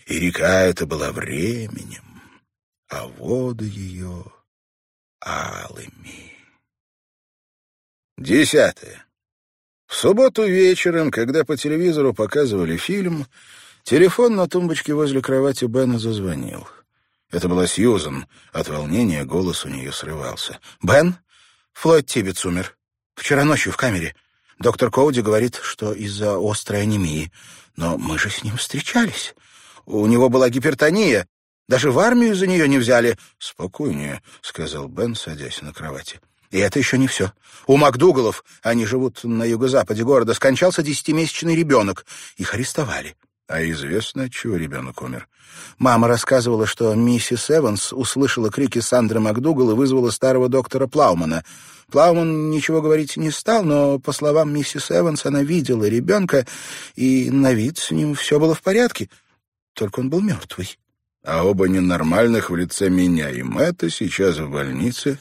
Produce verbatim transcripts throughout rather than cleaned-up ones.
и река эта была временем, а воды ее алыми. Десятое. В субботу вечером, когда по телевизору показывали фильм, телефон на тумбочке возле кровати Бена зазвонил. Это была Сьюзан. От волнения голос у нее срывался. «Бен, Флойд Тибетс умер. Вчера ночью в камере. Доктор Коуди говорит, что из-за острой анемии. Но мы же с ним встречались. У него была гипертония. Даже в армию за нее не взяли». «Спокойнее», — сказал Бен, садясь на кровати. «И это еще не все. У МакДугаллов, они живут на юго-западе города, скончался десятимесячный ребенок. Их арестовали». «А известно, от чего ребенок умер?» Мама рассказывала, что миссис Эванс услышала крики Сандры МакДугалл и вызвала старого доктора Плаумана. Плауман ничего говорить не стал, но, по словам миссис Эванс, она видела ребенка, и на вид с ним все было в порядке, только он был мертвый. «А оба ненормальных в лице меня и Мэтта сейчас в больнице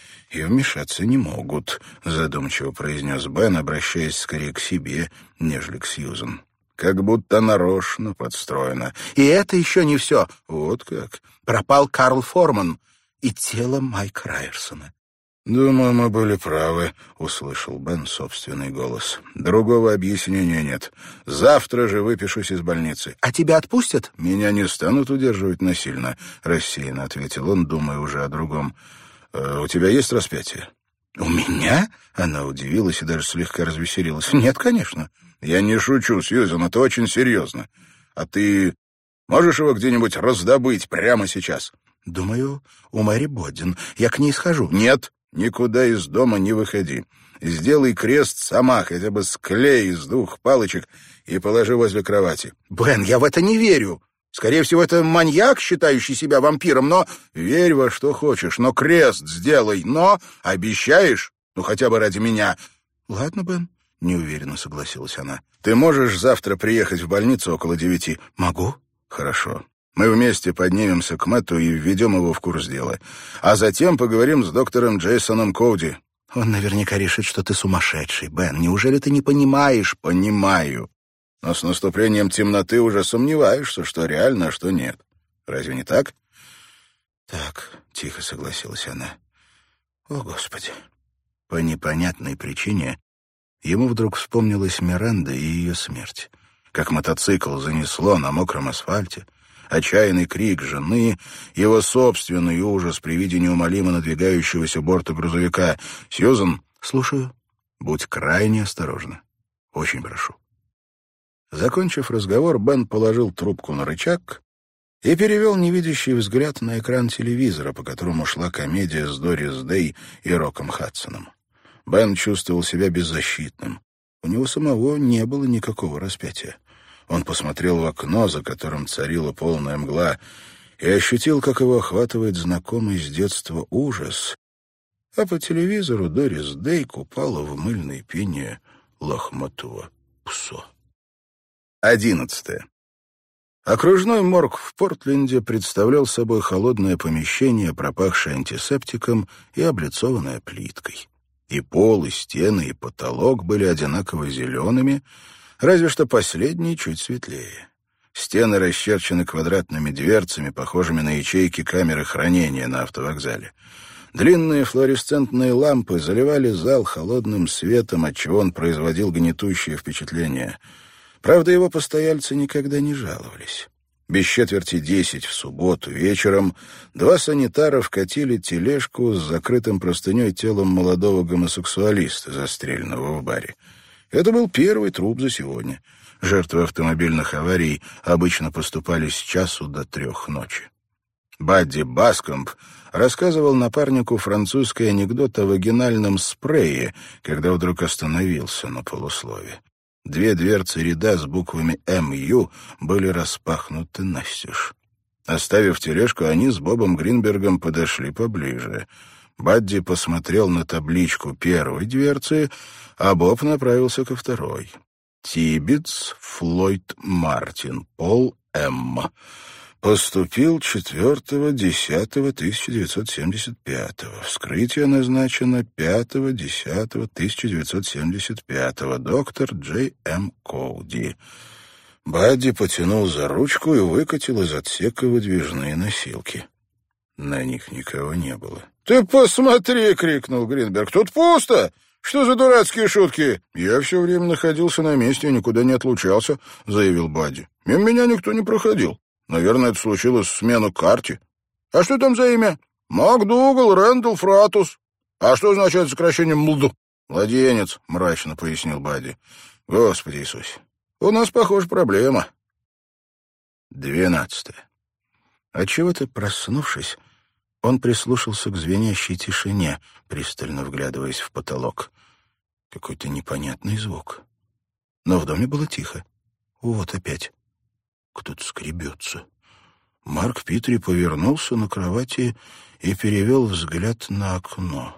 и вмешаться не могут», — задумчиво произнес Бен, обращаясь скорее к себе, нежели к Сьюзан. «Как будто нарочно подстроено. И это еще не все. Вот как. Пропал Карл Форман и тело Майка Райерсона». «Думаю, мы были правы», — услышал Бен собственный голос. «Другого объяснения нет. Завтра же выпишусь из больницы». «А тебя отпустят?» «Меня не станут удерживать насильно», — рассеянно ответил он, думая уже о другом. «Э, «У тебя есть распятие?» «У меня?» — она удивилась и даже слегка развеселилась. «Нет, конечно». «Я не шучу, Сьюзан, это очень серьезно. А ты можешь его где-нибудь раздобыть прямо сейчас?» «Думаю, у Мэри Боддин. Я к ней схожу». «Нет, никуда из дома не выходи. Сделай крест сама, хотя бы с клея из двух палочек, и положи возле кровати». «Бен, я в это не верю. Скорее всего, это маньяк, считающий себя вампиром, но...» «Верь во что хочешь, но крест сделай, но... Обещаешь? Ну, хотя бы ради меня». «Ладно, Бен». — неуверенно согласилась она. «Ты можешь завтра приехать в больницу около девяти?» «Могу». «Хорошо. Мы вместе поднимемся к Мэтту и введем его в курс дела. А затем поговорим с доктором Джейсоном Коуди». «Он наверняка решит, что ты сумасшедший, Бен. Неужели ты не понимаешь?» «Понимаю. Но с наступлением темноты уже сомневаешься, что реально, а что нет. Разве не так?» «Так», — тихо согласилась она. «О, Господи». По непонятной причине ему вдруг вспомнилась Миранда и ее смерть. Как мотоцикл занесло на мокром асфальте, отчаянный крик жены, его собственный ужас при виде неумолимо надвигающегося борта грузовика. «Сьюзан?» «Слушаю». «Будь крайне осторожна. Очень прошу». Закончив разговор, Бен положил трубку на рычаг и перевел невидящий взгляд на экран телевизора, по которому шла комедия с Дорис Дэй и Роком Хадсоном. Бен чувствовал себя беззащитным. У него самого не было никакого распятия. Он посмотрел в окно, за которым царила полная мгла, и ощутил, как его охватывает знакомый с детства ужас. А по телевизору Дорис Дэй купала в мыльной пене лохматого пса. Одиннадцатое. Окружной морг в Портленде представлял собой холодное помещение, пропахшее антисептиком и облицованное плиткой. И пол, и стены, и потолок были одинаково зелеными, разве что последний чуть светлее. Стены расчерчены квадратными дверцами, похожими на ячейки камеры хранения на автовокзале. Длинные флуоресцентные лампы заливали зал холодным светом, отчего он производил гнетущее впечатление. Правда, его постояльцы никогда не жаловались. Без четверти десять в субботу вечером два санитара вкатили тележку с закрытым простыней телом молодого гомосексуалиста, застреленного в баре. Это был первый труп за сегодня. Жертвы автомобильных аварий обычно поступали с часу до трех ночи. Бадди Баскомб рассказывал напарнику французский анекдот о вагинальном спрее, когда вдруг остановился на полуслове. Две дверцы ряда с буквами «эм ю» были распахнуты настежь. Оставив тележку, они с Бобом Гринбергом подошли поближе. Бадди посмотрел на табличку первой дверцы, а Боб направился ко второй. «Тибетс Флойд Мартин, Пол М. Поступил четвертого десятого тысяча девятьсот семьдесят пятого. Вскрытие назначено пятого десятого тысяча девятьсот семьдесят пятого. Доктор Джей М. Коуди». Бадди потянул за ручку и выкатил из отсека выдвижные носилки. На них никого не было. «Ты посмотри!» — крикнул Гринберг. «Тут пусто! Что за дурацкие шутки?» «Я все время находился на месте и никуда не отлучался», — заявил Бадди. «Мимо меня никто не проходил. Наверное, это случилось в смену карте. А что там за имя?» «МакДугал Рэндалл Фратус». «А что означает сокращение МЛД?» «Младенец», — мрачно пояснил Бадди. «Господи Иисусе, у нас, похоже, проблема». Двенадцатое. Отчего-то, проснувшись, он прислушался к звенящей тишине, пристально вглядываясь в потолок. Какой-то непонятный звук. Но в доме было тихо. Вот опять. Кто-то скребется. Марк Питери повернулся на кровати и перевел взгляд на окно.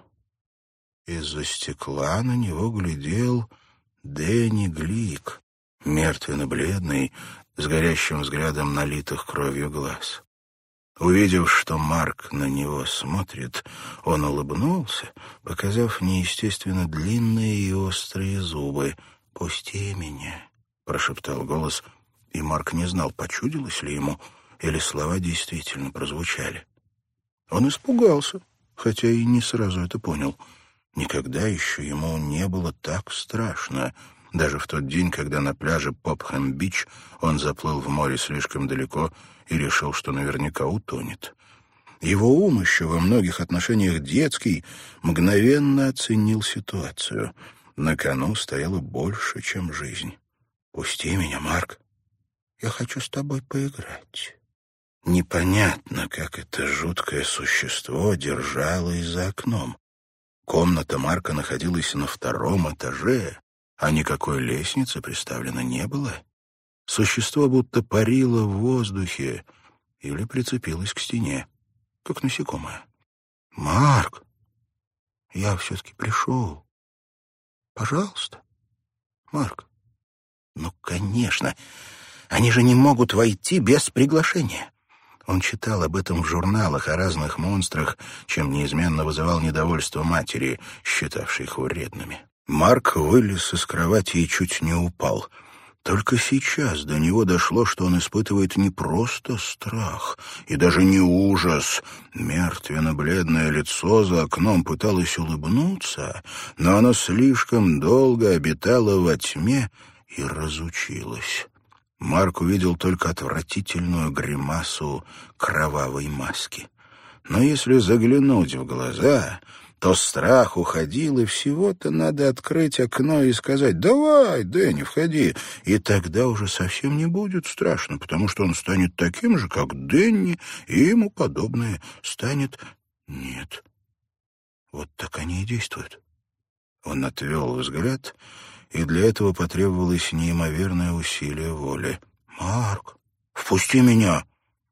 Из-за стекла на него глядел Дэнни Глик, мертвенно-бледный, с горящим взглядом налитых кровью глаз. Увидев, что Марк на него смотрит, он улыбнулся, показав неестественно длинные и острые зубы. «Пусти меня», — прошептал голос, и Марк не знал, почудилось ли ему, или слова действительно прозвучали. Он испугался, хотя и не сразу это понял. Никогда еще ему не было так страшно. Даже в тот день, когда на пляже Попхэм-Бич он заплыл в море слишком далеко и решил, что наверняка утонет. Его ум, еще во многих отношениях детский, мгновенно оценил ситуацию. На кону стояло больше, чем жизнь. «Пусти меня, Марк. Я хочу с тобой поиграть». Непонятно, как это жуткое существо держалось за окном. Комната Марка находилась на втором этаже, а никакой лестницы приставлено не было. Существо будто парило в воздухе или прицепилось к стене, как насекомое. «Марк, я все-таки пришел. Пожалуйста, Марк». «Ну, конечно, они же не могут войти без приглашения». Он читал об этом в журналах о разных монстрах, чем неизменно вызывал недовольство матери, считавшей их вредными. Марк вылез из кровати и чуть не упал. Только сейчас до него дошло, что он испытывает не просто страх и даже не ужас. Мертвенно-бледное лицо за окном пыталось улыбнуться, но оно слишком долго обитало во тьме и разучилось. Марк увидел только отвратительную гримасу кровавой маски. Но если заглянуть в глаза, то страх уходил, и всего-то надо открыть окно и сказать: «Давай, Дэнни, входи». И тогда уже совсем не будет страшно, потому что он станет таким же, как Дэнни, и ему подобное станет... Нет. Вот так они и действуют. Он отвел взгляд, и для этого потребовалось неимоверное усилие воли. «Марк, впусти меня!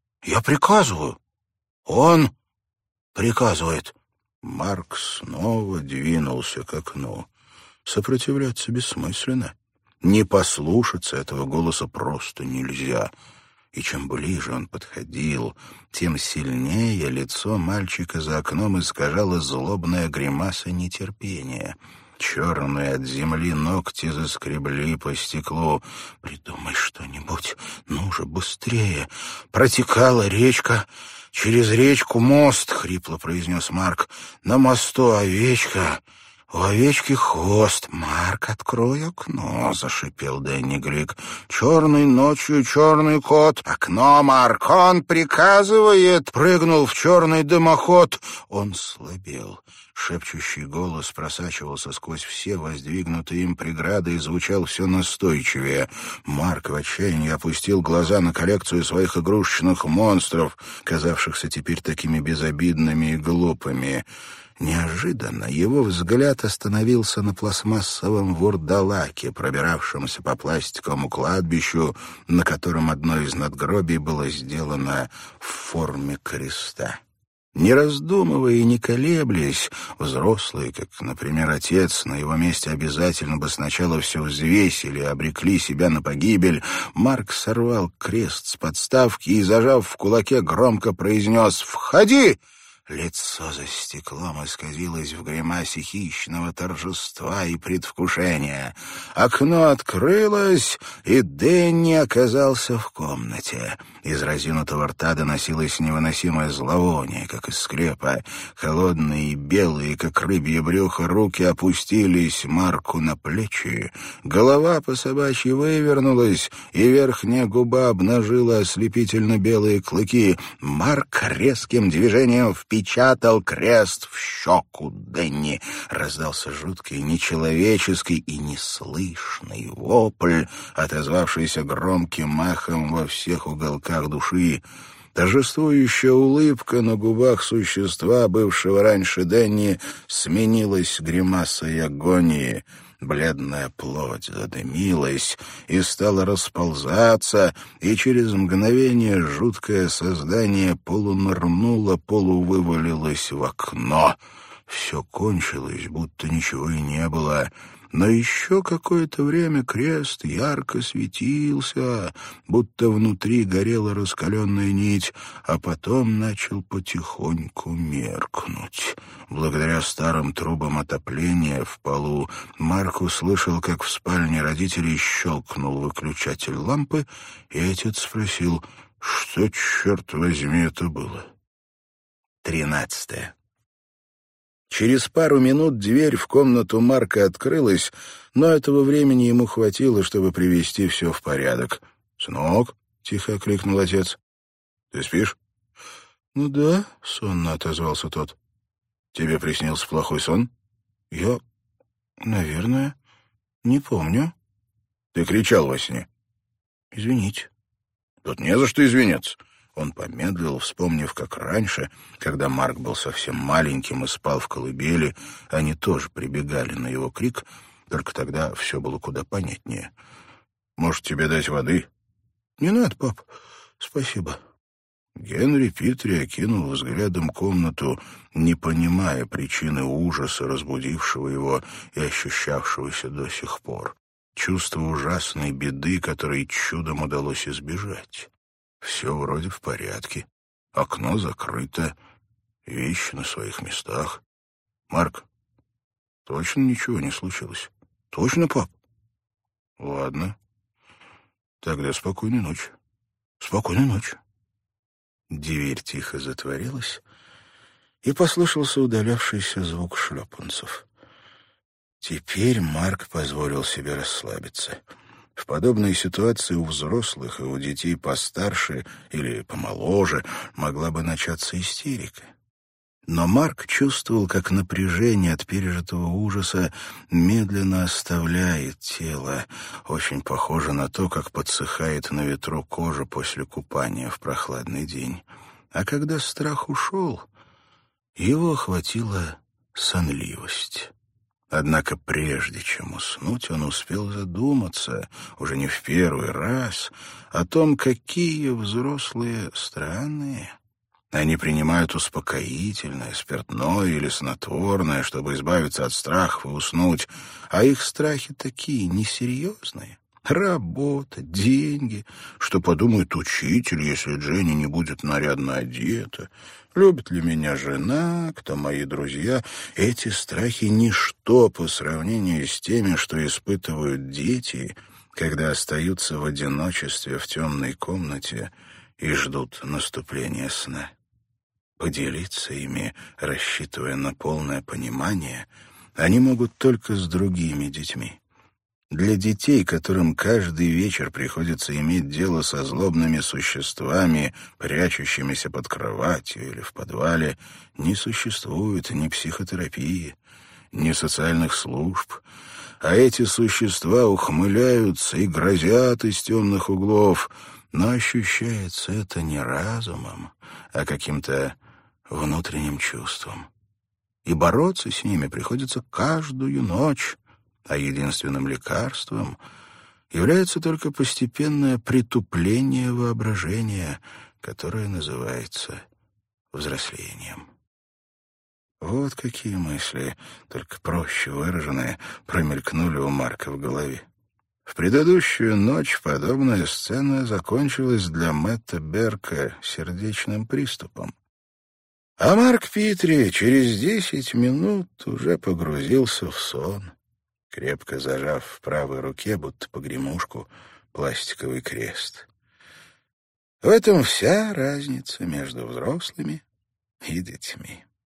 Я приказываю! Он приказывает!» Марк снова двинулся к окну. Сопротивляться бессмысленно. Не послушаться этого голоса просто нельзя. И чем ближе он подходил, тем сильнее лицо мальчика за окном искажало злобная гримаса нетерпения. Черные от земли ногти заскребли по стеклу. «Придумай что-нибудь, ну же, быстрее!» Протекала речка. «Через речку мост», — хрипло произнес Марк. «На мосту овечка, у овечки хвост». «Марк, открой окно», — зашипел Дэнни Глик. «Черной ночью черный кот». «Окно, Марк, он приказывает!» Прыгнул в черный дымоход. Он слабел. Шепчущий голос просачивался сквозь все воздвигнутые им преграды и звучал все настойчивее. Марк в отчаянии опустил глаза на коллекцию своих игрушечных монстров, казавшихся теперь такими безобидными и глупыми. Неожиданно его взгляд остановился на пластмассовом вурдалаке, пробиравшемся по пластиковому кладбищу, на котором одно из надгробий было сделано в форме креста. Не раздумывая и не колеблясь, взрослые, как, например, отец, на его месте обязательно бы сначала все взвесили и обрекли себя на погибель, Марк сорвал крест с подставки и, зажав в кулаке, громко произнес: «Входи!» Лицо за стеклом исказилось в гримасе хищного торжества и предвкушения. Окно открылось, и Дэнни оказался в комнате. Из разинутого рта доносилось невыносимое зловоние, как из склепа. Холодные и белые, как рыбье брюхо, руки опустились Марку на плечи. Голова по собачьи вывернулась, и верхняя губа обнажила ослепительно белые клыки. Марк резким движением впечатал крест в щеку Дэнни. Раздался жуткий, нечеловеческий и неслышный вопль, отозвавшийся громким эхом во всех уголках души. Торжествующая улыбка на губах существа, бывшего раньше Дэнни, сменилась гримасой агонии. Бледная плоть задымилась и стала расползаться, и через мгновение жуткое создание полунырнуло, полувывалилось в окно. Все кончилось, будто ничего и не было. Но еще какое-то время крест ярко светился, будто внутри горела раскаленная нить, а потом начал потихоньку меркнуть. Благодаря старым трубам отопления в полу Марк услышал, как в спальне родителей щелкнул выключатель лампы, и отец спросил, что, черт возьми, это было. Тринадцатое. Через пару минут дверь в комнату Марка открылась, но этого времени ему хватило, чтобы привести все в порядок. «Сынок», — тихо окликнул отец, — «ты спишь?» «Ну да», — сонно отозвался тот. «Тебе приснился плохой сон?» «Я... наверное... не помню». «Ты кричал во сне?» «Извините». «Тут не за что извиняться». Он помедлил, вспомнив, как раньше, когда Марк был совсем маленьким и спал в колыбели, они тоже прибегали на его крик, только тогда все было куда понятнее. «Может, тебе дать воды?» «Не надо, пап, спасибо». Генри Питри окинул взглядом комнату, не понимая причины ужаса, разбудившего его и ощущавшегося до сих пор. Чувство ужасной беды, которой чудом удалось избежать. Все вроде в порядке. Окно закрыто, вещи на своих местах. Марк, точно ничего не случилось? Точно, пап? Ладно. Тогда спокойной ночи. Спокойной ночи. Дверь тихо затворилась, и послышался удалявшийся звук шлепанцев. Теперь Марк позволил себе расслабиться. В подобной ситуации у взрослых и у детей постарше или помоложе могла бы начаться истерика. Но Марк чувствовал, как напряжение от пережитого ужаса медленно оставляет тело, очень похоже на то, как подсыхает на ветру кожа после купания в прохладный день. А когда страх ушел, его охватила сонливость. Однако прежде чем уснуть, он успел задуматься, уже не в первый раз, о том, какие взрослые странные. Они принимают успокоительное, спиртное или снотворное, чтобы избавиться от страхов и уснуть, а их страхи такие несерьезные. Работа, деньги, что подумает учитель, если Дженни не будет нарядно одета, любит ли меня жена, кто мои друзья. Эти страхи — ничто по сравнению с теми, что испытывают дети, когда остаются в одиночестве в темной комнате и ждут наступления сна. Поделиться ими, рассчитывая на полное понимание, они могут только с другими детьми. Для детей, которым каждый вечер приходится иметь дело со злобными существами, прячущимися под кроватью или в подвале, не существует ни психотерапии, ни социальных служб, а эти существа ухмыляются и грозят из темных углов, но ощущается это не разумом, а каким-то внутренним чувством. И бороться с ними приходится каждую ночь, а единственным лекарством является только постепенное притупление воображения, которое называется взрослением. Вот какие мысли, только проще выраженные, промелькнули у Марка в голове. В предыдущую ночь подобная сцена закончилась для Мэтта Берка сердечным приступом. А Марк Питри через десять минут уже погрузился в сон, крепко зажав в правой руке, будто погремушку, пластиковый крест. В этом вся разница между взрослыми и детьми.